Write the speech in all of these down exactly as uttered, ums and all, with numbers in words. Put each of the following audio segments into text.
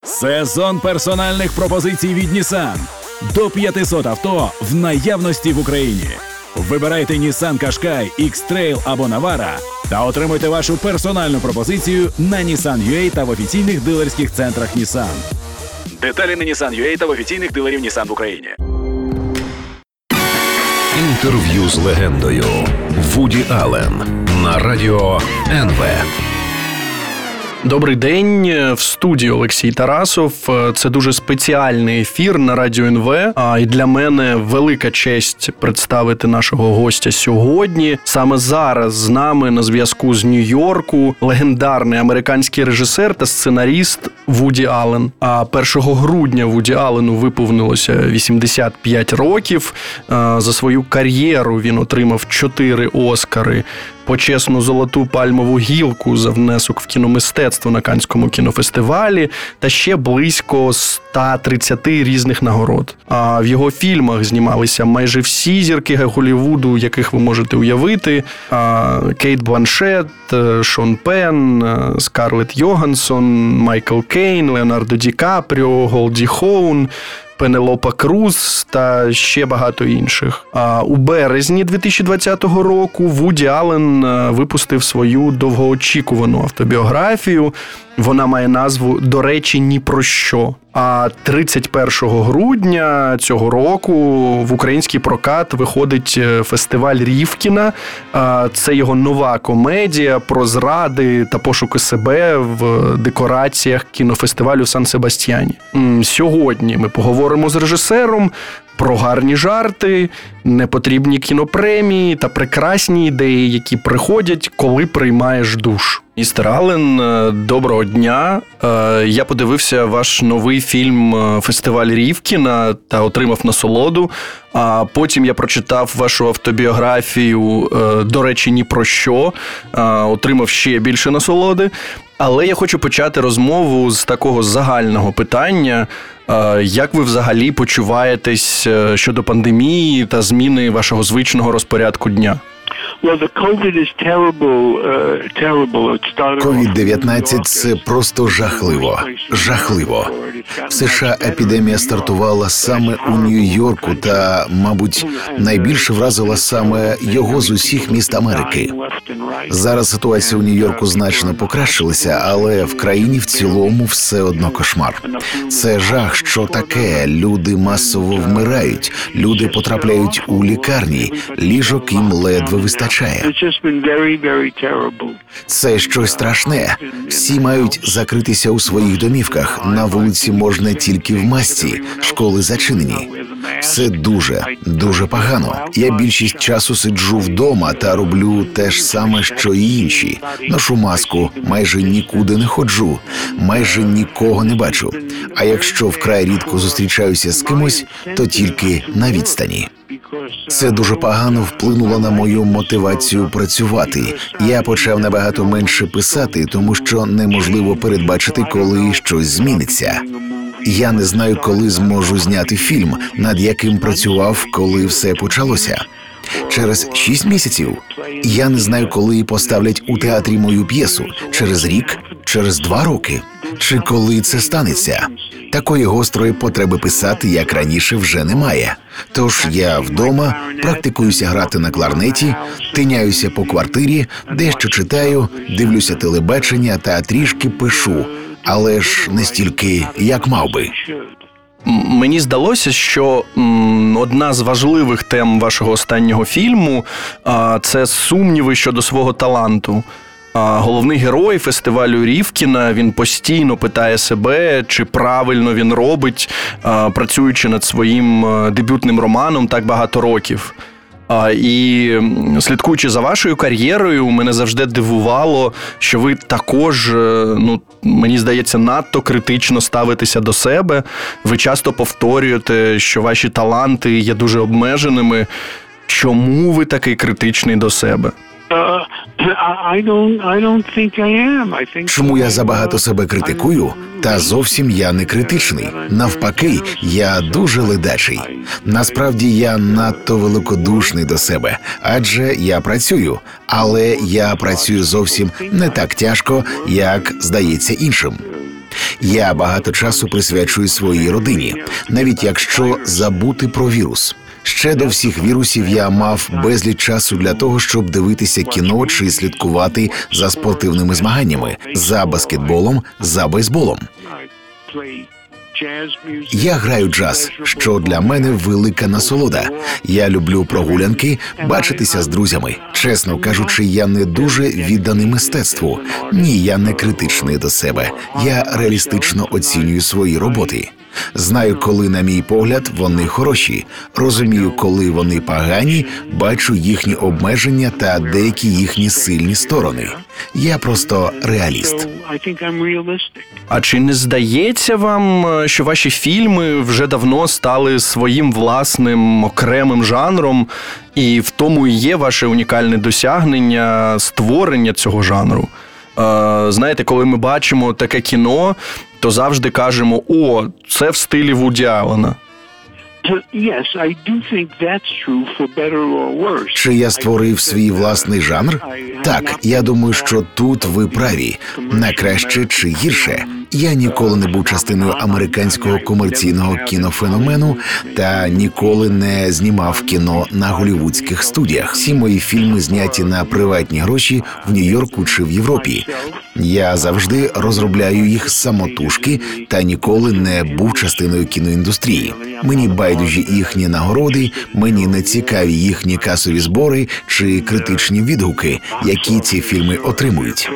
Сезон персональних пропозицій від Nissan. До п'ятсот авто в наявності в Україні. Вибирайте Nissan Qashqai, X-Trail або Navara та отримуйте вашу персональну пропозицію на Nissan.ua та в офіційних дилерських центрах Nissan. Деталі на Nissan.ua та в офіційних дилерів Nissan в Україні. Інтерв'ю з легендою Вуді Аллен на радіо ен ве. Добрий день, в студії Олексій Тарасов. Це дуже спеціальний ефір на радіо ен ве. А і для мене велика честь представити нашого гостя сьогодні. Саме зараз з нами на зв'язку з Нью-Йорку легендарний американський режисер та сценаріст Вуді Аллен. А першого грудня Вуді Аллену виповнилося вісімдесят п'ять років. За свою кар'єру він отримав чотири Оскари, почесну золоту пальмову гілку за внесок в кіномистецтво на Каннському кінофестивалі та ще близько сто тридцять різних нагород. А в його фільмах знімалися майже всі зірки Голлівуду, яких ви можете уявити. Кейт Бланшетт, Шон Пенн, Скарлетт Йоханссон, Майкл Кейн, Леонардо Ді Капріо, Голді Хоун, Пенелопа Круз та ще багато інших. А у березні дві тисячі двадцятого року Вуді Аллен випустив свою довгоочікувану автобіографію. Вона має назву «До речі, ні про що». А тридцять першого грудня цього року в український прокат виходить фестиваль Рівкіна. Це його нова комедія про зради та пошуки себе в декораціях кінофестивалю в Сан-Себастьяні. Сьогодні ми поговоримо з режисером про гарні жарти, непотрібні кінопремії та прекрасні ідеї, які приходять, коли приймаєш душ. Містер Аллен, доброго дня. Я подивився ваш новий фільм «Фестиваль Рівкіна» та отримав насолоду. А потім я прочитав вашу автобіографію «До речі, ні про що», отримав ще більше насолоди. Але я хочу почати розмову з такого загального питання. Як ви взагалі почуваєтесь щодо пандемії та зміни вашого звичного розпорядку дня? ковід дев'ятнадцять – це просто жахливо. Жахливо. В США епідемія стартувала саме у Нью-Йорку та, мабуть, найбільше вразила саме його з усіх міст Америки. Зараз ситуація у Нью-Йорку значно покращилася, але в країні в цілому все одно кошмар. Це жах, що таке. Люди масово вмирають, люди потрапляють у лікарні, ліжок їм ледве вистачає. Це щось страшне. Всі мають закритися у своїх домівках. На вулиці можна тільки в масці, школи зачинені. Все дуже, дуже погано. Я більшість часу сиджу вдома та роблю те ж саме, що і інші. Ношу маску, майже нікуди не ходжу, майже нікого не бачу. А якщо вкрай рідко зустрічаюся з кимось, то тільки на відстані. Це дуже погано вплинуло на мою мотивацію працювати. Я почав набагато менше писати, тому що неможливо передбачити, коли щось зміниться. Я не знаю, коли зможу зняти фільм, над яким працював, коли все почалося. Через шість місяців. Я не знаю, коли поставлять у театрі мою п'єсу. Через рік, через два роки. Чи коли це станеться? Такої гострої потреби писати, як раніше, вже немає. Тож я вдома практикуюся грати на кларнеті, тиняюся по квартирі, дещо читаю, дивлюся телебачення та трішки пишу. Але ж не стільки, як мав би. Мені здалося, що м, одна з важливих тем вашого останнього фільму а, – це сумніви щодо свого таланту. А, головний герой фестивалю Рівкіна, він постійно питає себе, чи правильно він робить, а, працюючи над своїм дебютним романом так багато років. А, і слідкуючи за вашою кар'єрою, мене завжди дивувало, що ви також, ну, мені здається, надто критично ставитеся до себе. Ви часто повторюєте, що ваші таланти є дуже обмеженими. Чому ви такий критичний до себе? Чому я забагато себе критикую? Та зовсім я не критичний. Навпаки, я дуже ледачий. Насправді, я надто великодушний до себе, адже я працюю. Але я працюю зовсім не так тяжко, як здається іншим. Я багато часу присвячую своїй родині, навіть якщо забути про вірус. Ще до всіх вірусів я мав безліч часу для того, щоб дивитися кіно чи слідкувати за спортивними змаганнями, за баскетболом, за бейсболом. Я граю джаз, що для мене велика насолода. Я люблю прогулянки, бачитися з друзями. Чесно кажучи, я не дуже відданий мистецтву. Ні, я не критичний до себе. Я реалістично оцінюю свої роботи. Знаю, коли, на мій погляд, вони хороші. Розумію, коли вони погані, бачу їхні обмеження та деякі їхні сильні сторони. Я просто реаліст. А чи не здається вам, що ваші фільми вже давно стали своїм власним окремим жанром, і в тому і є ваше унікальне досягнення створення цього жанру? Знаєте, коли ми бачимо таке кіно, то завжди кажемо: «О, це в стилі Вуді Аллена». Чи я створив свій власний жанр? Так, я думаю, що тут ви праві. На краще чи гірше. Я ніколи не був частиною американського комерційного кінофеномену та ніколи не знімав кіно на голлівудських студіях. Всі мої фільми зняті на приватні гроші в Нью-Йорку чи в Європі. Я завжди розробляю їх самотужки та ніколи не був частиною кіноіндустрії. Мені байдужі їхні нагороди, мені не цікаві їхні касові збори чи критичні відгуки, які ці фільми отримують.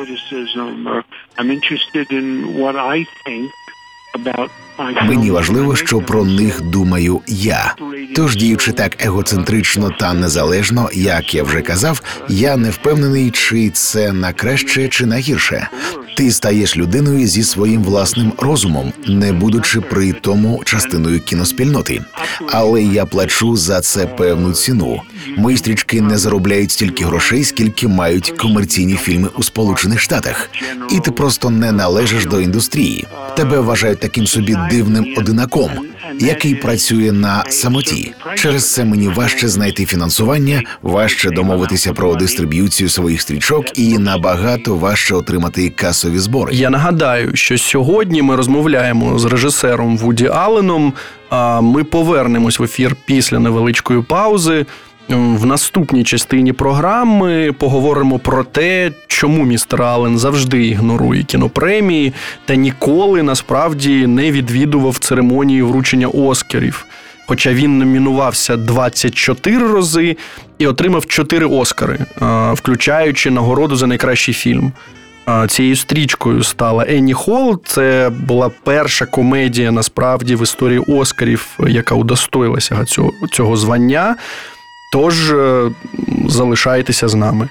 Мені важливо, що про них думаю я. Тож, діючи так егоцентрично та незалежно, як я вже казав, я не впевнений, чи це на краще, чи на гірше. Ти стаєш людиною зі своїм власним розумом, не будучи при тому частиною кіноспільноти. Але я плачу за це певну ціну. Мої стрічки не заробляють стільки грошей, скільки мають комерційні фільми у Сполучених Штатах. І ти просто не належиш до індустрії. Тебе вважають таким собі дивним одинаком, який працює на самоті. Через це мені важче знайти фінансування, важче домовитися про дистриб'юцію своїх стрічок і набагато важче отримати касові збори. Я нагадаю, що сьогодні ми розмовляємо з режисером Вуді Алленом, а ми повернемось в ефір після невеличкої паузи. В наступній частині програми поговоримо про те, чому містер Аллен завжди ігнорує кінопремії та ніколи, насправді, не відвідував церемонії вручення Оскарів. Хоча він номінувався двадцять чотири рази і отримав чотири Оскари, включаючи нагороду за найкращий фільм. Цією стрічкою стала Енні Холл. Це була перша комедія, насправді, в історії Оскарів, яка удостоїлася цього, цього звання. Тож, залишайтеся з нами.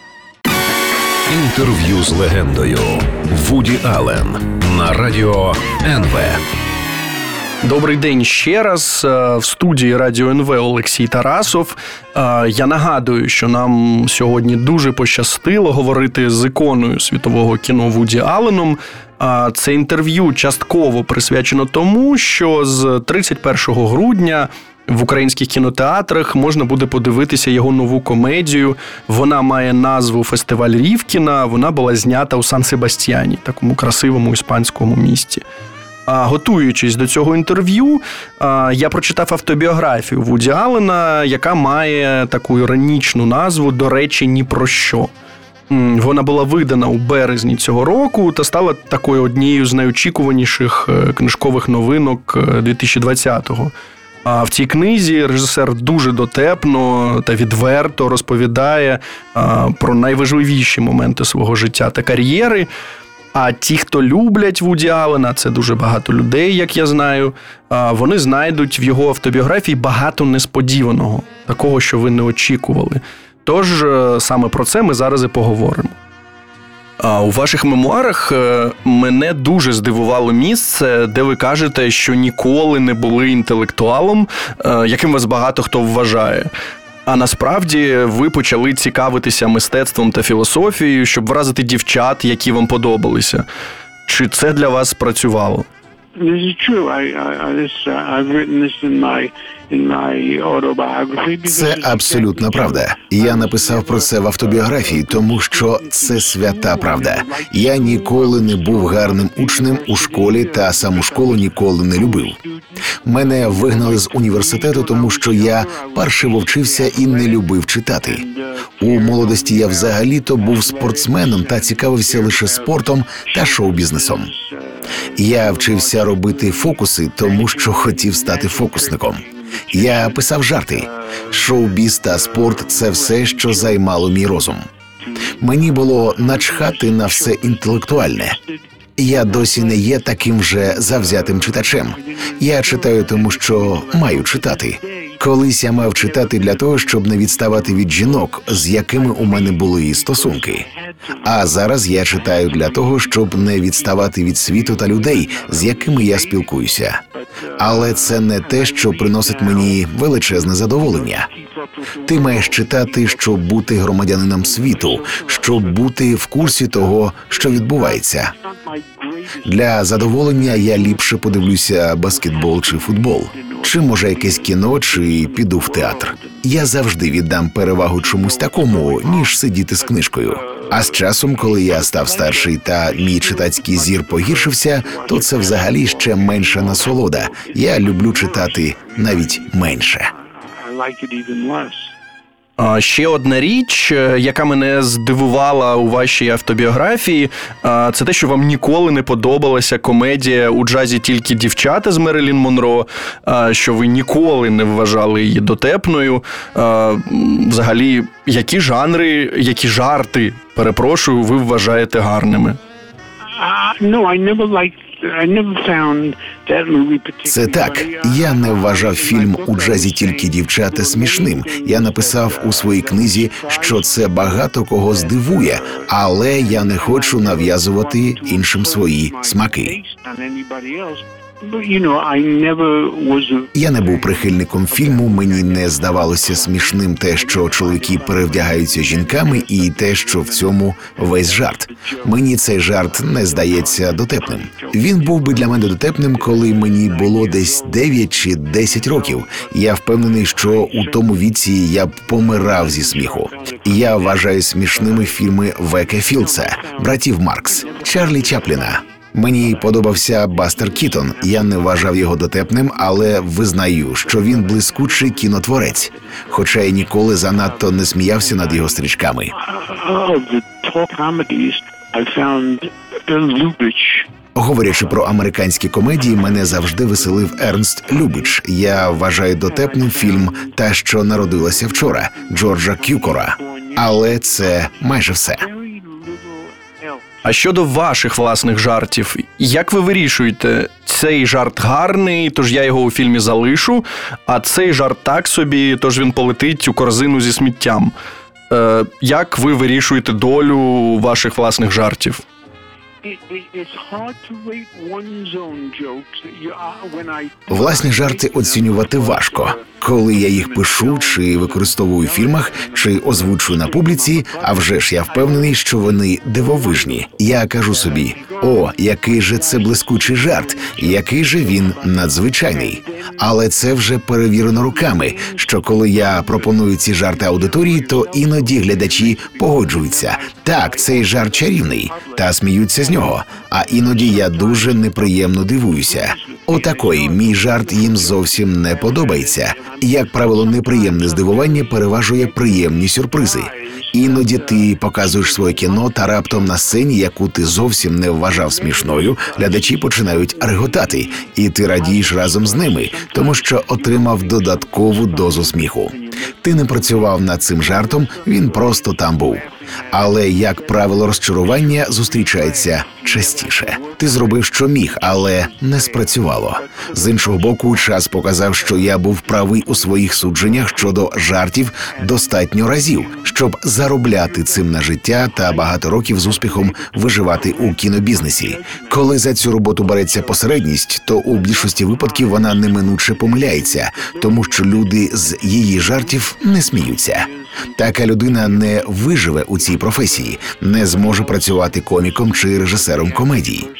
Інтерв'ю з легендою. Вуді Аллен на радіо ен ве. Добрий день ще раз. В студії Радіо ен ве Олексій Тарасов. Я нагадую, що нам сьогодні дуже пощастило говорити з іконою світового кіно Вуді Алленом. Це інтерв'ю частково присвячено тому, що з тридцять першого грудня в українських кінотеатрах можна буде подивитися його нову комедію. Вона має назву «Фестиваль Рівкіна». Вона була знята у Сан-Себастьяні, такому красивому іспанському місті. А готуючись до цього інтерв'ю, я прочитав автобіографію Вуді Аллена, яка має таку іронічну назву «До речі, ні про що». Вона була видана у березні цього року та стала такою однією з найочікуваніших книжкових новинок дві тисячі двадцятого. А в цій книзі режисер дуже дотепно та відверто розповідає про найважливіші моменти свого життя та кар'єри. А ті, хто люблять Вуді Аллена, це дуже багато людей, як я знаю, вони знайдуть в його автобіографії багато несподіваного, такого, що ви не очікували. Тож саме про це ми зараз і поговоримо. А у ваших мемуарах мене дуже здивувало місце, де ви кажете, що ніколи не були інтелектуалом, яким вас багато хто вважає. А насправді ви почали цікавитися мистецтвом та філософією, щоб вразити дівчат, які вам подобалися. Чи це для вас спрацювало? This is true. I, I, this, uh, I've written this in my in my autobiography. Це абсолютна правда. Я написав про це в автобіографії, тому що це свята правда. Я ніколи не був гарним учнем у школі та саму школу ніколи не любив. Мене вигнали з університету, тому що я паршиво вчився і не любив читати. У молодості я взагалі-то був спортсменом та цікавився лише спортом та шоу-бізнесом. Я вчився робити фокуси, тому що хотів стати фокусником. Я писав жарти. Шоу-біз та спорт – це все, що займало мій розум. Мені було начхати на все інтелектуальне. Я досі не є таким вже завзятим читачем. Я читаю тому, що маю читати. Колись я мав читати для того, щоб не відставати від жінок, з якими у мене були стосунки. А зараз я читаю для того, щоб не відставати від світу та людей, з якими я спілкуюся. Але це не те, що приносить мені величезне задоволення. Ти маєш читати, щоб бути громадянином світу, щоб бути в курсі того, що відбувається. Для задоволення я ліпше подивлюся баскетбол чи футбол. Чи, може, якесь кіно, чи піду в театр. Я завжди віддам перевагу чомусь такому, ніж сидіти з книжкою. А з часом, коли я став старший та мій читацький зір погіршився, то це взагалі ще менша насолода. Я люблю читати навіть менше. Ще одна річ, яка мене здивувала у вашій автобіографії, це те, що вам ніколи не подобалася комедія «У джазі тільки дівчата» з Мерилін Монро, що ви ніколи не вважали її дотепною. Взагалі, які жанри, які жарти, перепрошую, ви вважаєте гарними? Uh, no, I never liked Це так. Я не вважав фільм «У джазі тільки дівчата» смішним. Я написав у своїй книзі, що це багато кого здивує, але я не хочу нав'язувати іншим свої смаки. Я не був прихильником фільму, мені не здавалося смішним те, що чоловіки перевдягаються жінками, і те, що в цьому весь жарт. Мені цей жарт не здається дотепним. Він був би для мене дотепним, коли мені було десь дев'ять чи десять років. Я впевнений, що у тому віці я б помирав зі сміху. Я вважаю смішними фільми Века Філдса, братів Маркс, Чарлі Чапліна. Мені подобався Бастер Кітон. Я не вважав його дотепним, але визнаю, що він блискучий кінотворець. Хоча я ніколи занадто не сміявся над його стрічками. Говорячи про американські комедії, мене завжди веселив Ернст Любич. Я вважаю дотепним фільм «Та, що народилася вчора» Джорджа Кюкора. Але це майже все. А щодо ваших власних жартів, як ви вирішуєте, цей жарт гарний, тож я його у фільмі залишу, а цей жарт так собі, тож він полетить у корзину зі сміттям? Е, як ви вирішуєте долю ваших власних жартів? Власні жарти оцінювати важко. Коли я їх пишу, чи використовую у фільмах, чи озвучую на публіці, а вже ж я впевнений, що вони дивовижні. Я кажу собі, о, який же це блискучий жарт, який же він надзвичайний. Але це вже перевірено роками, що коли я пропоную ці жарти аудиторії, то іноді глядачі погоджуються. Так, цей жарт чарівний, та сміються з нього. А іноді я дуже неприємно дивуюся. Отакої мій жарт їм зовсім не подобається. Як правило, неприємне здивування переважує приємні сюрпризи. Іноді ти показуєш своє кіно, та раптом на сцені, яку ти зовсім не вважав смішною, глядачі починають реготати, і ти радієш разом з ними, тому що отримав додаткову дозу сміху. Ти не працював над цим жартом, він просто там був. Але, як правило, розчарування зустрічається частіше. Ти зробив, що міг, але не спрацювало. З іншого боку, час показав, що я був правий у своїх судженнях щодо жартів достатньо разів, щоб заробляти цим на життя та багато років з успіхом виживати у кінобізнесі. Коли за цю роботу береться посередність, то у більшості випадків вона неминуче помиляється, тому що люди з її жартів не сміються. Така людина не виживе у цій професії, не зможе працювати коміком чи режисером комедії.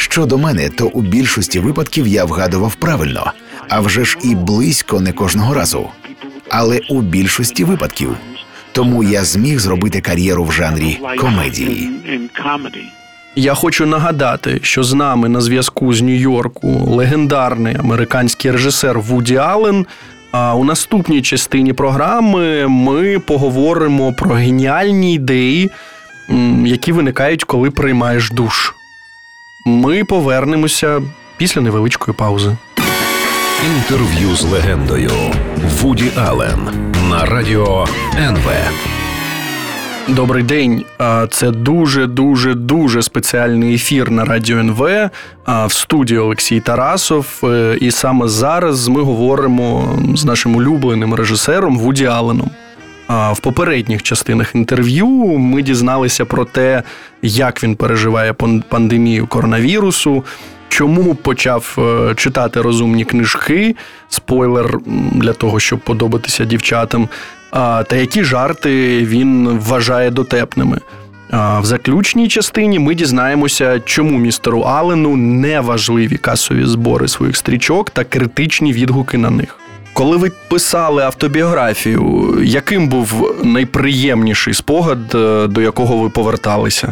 Щодо мене, то у більшості випадків я вгадував правильно, а вже ж і близько не кожного разу. Але у більшості випадків. Тому я зміг зробити кар'єру в жанрі комедії. Я хочу нагадати, що з нами на зв'язку з Нью-Йорку легендарний американський режисер Вуді Аллен. А у наступній частині програми ми поговоримо про геніальні ідеї, які виникають, коли приймаєш душ. Ми повернемося після невеличкої паузи. Інтерв'ю з легендою Вуді Аллен на радіо ен ве. Добрий день. Це дуже-дуже-дуже спеціальний ефір на радіо ен ве. В студії Олексій Тарасов. І саме зараз ми говоримо з нашим улюбленим режисером Вуді Алленом. В попередніх частинах інтерв'ю ми дізналися про те, як він переживає пандемію коронавірусу, чому почав читати розумні книжки, спойлер для того, щоб подобатися дівчатам, та які жарти він вважає дотепними. В заключній частині ми дізнаємося, чому містеру Аллену не важливі касові збори своїх стрічок та критичні відгуки на них. Коли ви писали автобіографію, яким був найприємніший спогад, до якого ви поверталися?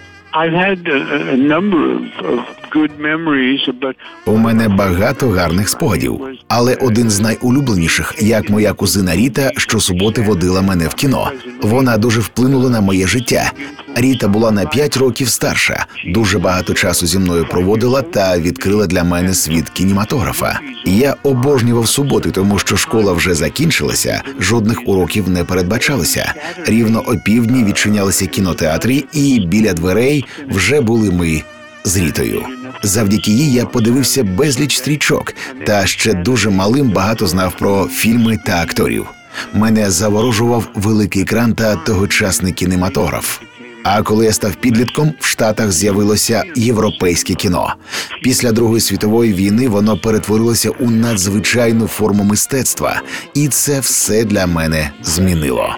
У мене багато гарних спогадів, але один з найулюбленіших, як моя кузина Ріта, щосуботи водила мене в кіно. Вона дуже вплинула на моє життя. Ріта була на п'ять років старша, дуже багато часу зі мною проводила та відкрила для мене світ кінематографа. Я обожнював суботи, тому що школа вже закінчилася, жодних уроків не передбачалося. Рівно опівдні відчинялися кінотеатри, і біля дверей вже були ми з Рітою. Завдяки їй я подивився безліч стрічок, та ще дуже малим багато знав про фільми та акторів. Мене заворожував великий екран та тогочасний кінематограф. А коли я став підлітком, в Штатах з'явилося європейське кіно. Після Другої світової війни воно перетворилося у надзвичайну форму мистецтва. І це все для мене змінило.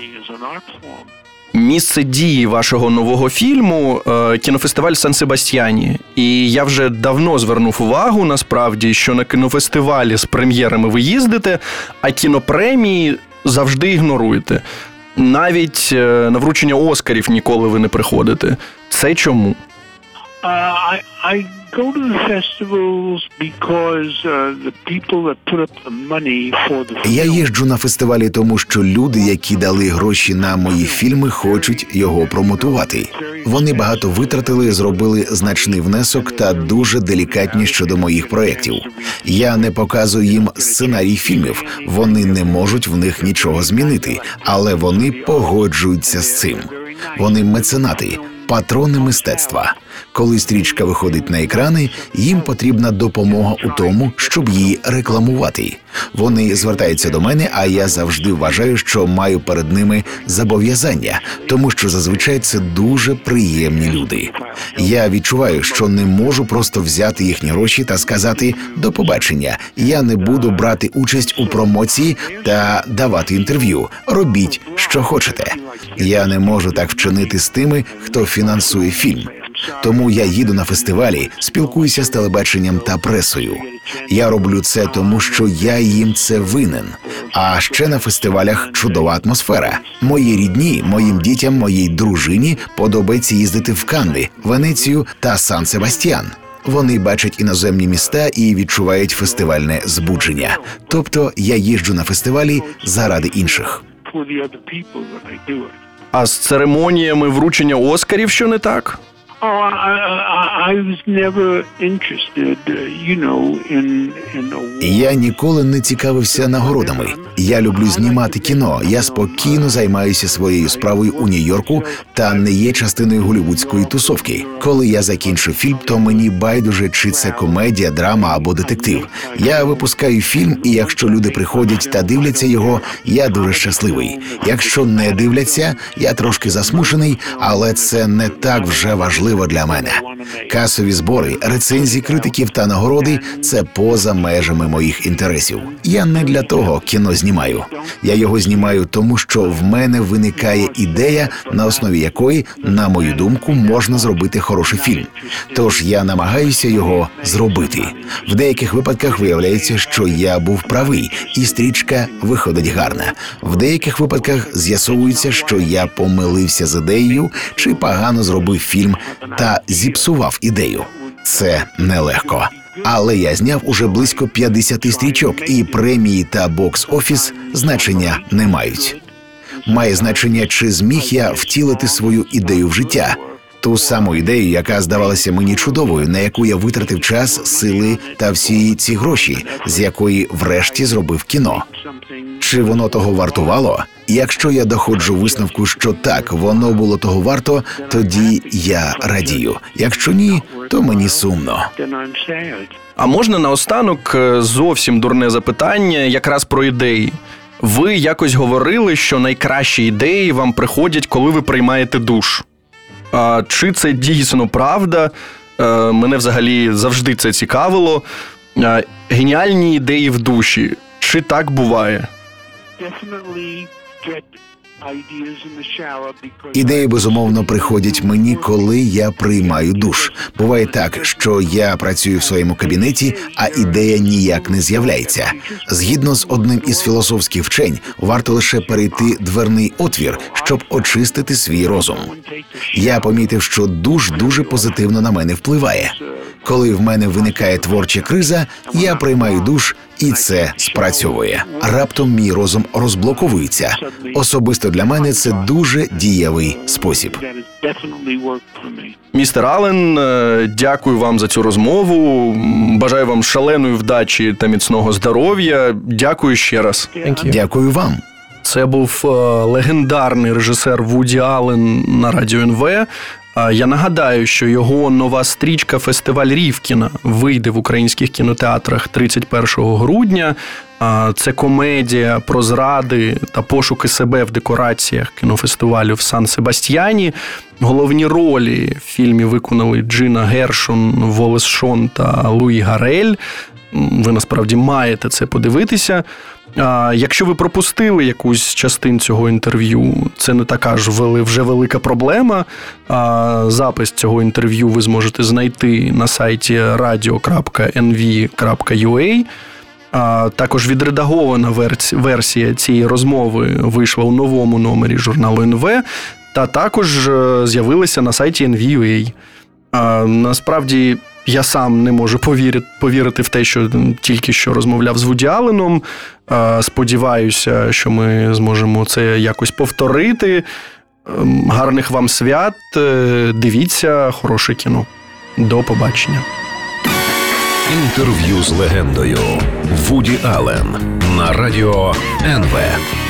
Місце дії вашого нового фільму – кінофестиваль Сан-Себастьяні. І я вже давно звернув увагу, насправді, що на кінофестивалі з прем'єрами ви їздите, а кінопремії завжди ігноруєте. Навіть на вручення Оскарів ніколи ви не приходите. Це чому? Uh, I, I go to the festivals because uh, the people that put up the money for the film. Я їжджу на фестивалі, тому що люди, які дали гроші на мої фільми, хочуть його промотувати. Вони багато витратили, зробили значний внесок та дуже делікатні щодо моїх проєктів. Я не показую їм сценарій фільмів, вони не можуть в них нічого змінити, але вони погоджуються з цим. Вони меценати, патрони мистецтва. Коли стрічка виходить на екрани, їм потрібна допомога у тому, щоб її рекламувати. Вони звертаються до мене, а я завжди вважаю, що маю перед ними зобов'язання, тому що зазвичай це дуже приємні люди. Я відчуваю, що не можу просто взяти їхні гроші та сказати «до побачення, я не буду брати участь у промоції та давати інтерв'ю, робіть, що хочете». Я не можу так вчинити з тими, хто фінансує фільм. Тому я їду на фестивалі, спілкуюся з телебаченням та пресою. Я роблю це тому, що я їм це винен. А ще на фестивалях чудова атмосфера. Мої рідні, моїм дітям, моїй дружині подобається їздити в Канни, Венецію та Сан-Себастьян. Вони бачать іноземні міста і відчувають фестивальне збудження. Тобто я їжджу на фестивалі заради інших. А з церемоніями вручення Оскарів що не так? Oh, I, I, I was never interested, you know, in, in a... Я ніколи не цікавився нагородами. Я люблю знімати кіно. Я спокійно займаюся своєю справою у Нью-Йорку та не є частиною голлівудської тусовки. Коли я закінчу фільм, то мені байдуже, чи це комедія, драма або детектив. Я випускаю фільм, і якщо люди приходять та дивляться його, я дуже щасливий. Якщо не дивляться, я трошки засмучений, але це не так вже важливо для мене. Касові збори, рецензії критиків та нагороди – це поза межами моїх інтересів. Я не для того кіно знімаю. Я його знімаю тому, що в мене виникає ідея, на основі якої, на мою думку, можна зробити хороший фільм. Тож я намагаюся його зробити. В деяких випадках виявляється, що я був правий, і стрічка виходить гарна. В деяких випадках з'ясовується, що я помилився з ідеєю чи погано зробив фільм та зіпсував ідею. Це нелегко. Але я зняв уже близько п'ятдесят стрічок, і премії та бокс-офіс значення не мають. Має значення, чи зміг я втілити свою ідею в життя. Ту саму ідею, яка здавалася мені чудовою, на яку я витратив час, сили та всі ці гроші, з якої врешті зробив кіно. Чи воно того вартувало? Якщо я доходжу висновку, що так, воно було того варто, тоді я радію. Якщо ні, то мені сумно. А можна наостанок зовсім дурне запитання якраз про ідеї. Ви якось говорили, що найкращі ідеї вам приходять, коли ви приймаєте душ. А чи це дійсно правда? А, мене взагалі завжди це цікавило. А, геніальні ідеї в душі. Чи так буває? Ідеї, безумовно, приходять мені, коли я приймаю душ. Буває так, що я працюю в своєму кабінеті, а ідея ніяк не з'являється. Згідно з одним із філософських вчень, варто лише перейти дверний отвір, щоб очистити свій розум. Я помітив, що душ дуже позитивно на мене впливає. Коли в мене виникає творча криза, я приймаю душ, і це спрацьовує. Раптом мій розум розблоковується. Особисто для мене це дуже дієвий спосіб. Містер Аллен, дякую вам за цю розмову. Бажаю вам шаленої вдачі та міцного здоров'я. Дякую ще раз. Дякую вам. Це був легендарний режисер Вуді Аллен на Радіо ен ве. Я нагадаю, що його нова стрічка «Фестиваль Рівкіна» вийде в українських кінотеатрах тридцять першого грудня. Це комедія про зради та пошуки себе в декораціях кінофестивалю в Сан-Себастьяні. Головні ролі в фільмі виконали Джина Гершон, Волес Шон та Луї Гарель. Ви насправді маєте це подивитися. А якщо ви пропустили якусь частину цього інтерв'ю, це не така ж вже велика проблема. А запис цього інтерв'ю ви зможете знайти на сайті radio крапка ен ві крапка ю а. А також відредагована версія цієї розмови вийшла у новому номері журналу ен ве, та також з'явилася на сайті ен ві крапка ю а. А, насправді, я сам не можу повірити, повірити в те, що тільки що розмовляв з Вуді Алленом. Сподіваюся, що ми зможемо це якось повторити. Гарних вам свят. Дивіться хороше кіно. До побачення. Інтерв'ю з легендою Вуді Аллен на Радіо ен ве.